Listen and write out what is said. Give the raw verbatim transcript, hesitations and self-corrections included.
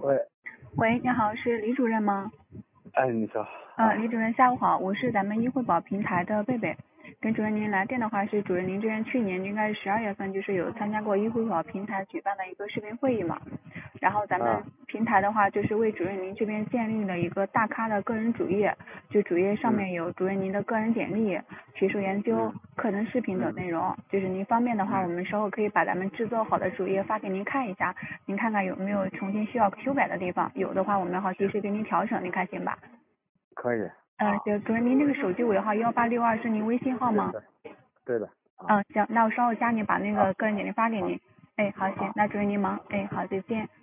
喂， 喂，你好，是李主任吗？ 哎，你说， 呃，李主任下午好，我是咱们医惠保平台的贝贝。跟主任您来电的话是主任您这边去年应该是十二月份就是有参加过医惠保平台举办的一个视频会议嘛，然后咱们啊， 平台的话就是为主任您这边建立了一个大咖的个人主页，就主页上嗯面有主任您的个人简历、学术研究、 嗯课程视频等嗯内容，就是您方便的话，我嗯， 们稍后可以把咱们制作好的主页发给您看一下，您看看有没有重新需要修改的地方，有的话我们好及时给您调整，您看行吧？ 可以， 嗯，行，主任，您这个手机尾号幺八六二是您微信号吗？ 对对对的，啊， 嗯，行，那我稍后加您把那好， 个个人简历发给好， 您。哎，好，行， 好。 那主任您忙。哎，好，再见。